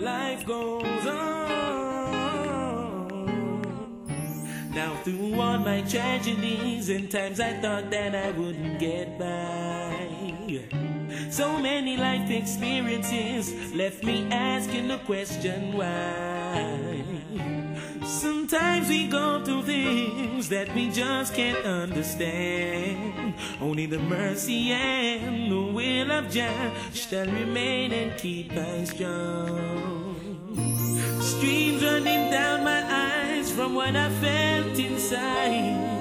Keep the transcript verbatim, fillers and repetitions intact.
life goes on. Now through all my tragedies and times I thought that I wouldn't get by, so many life experiences left me asking the question why. Sometimes we go through things that we just can't understand. Only the mercy and the will of Jah shall remain and keep us strong. Streams running down my eyes from what I felt inside.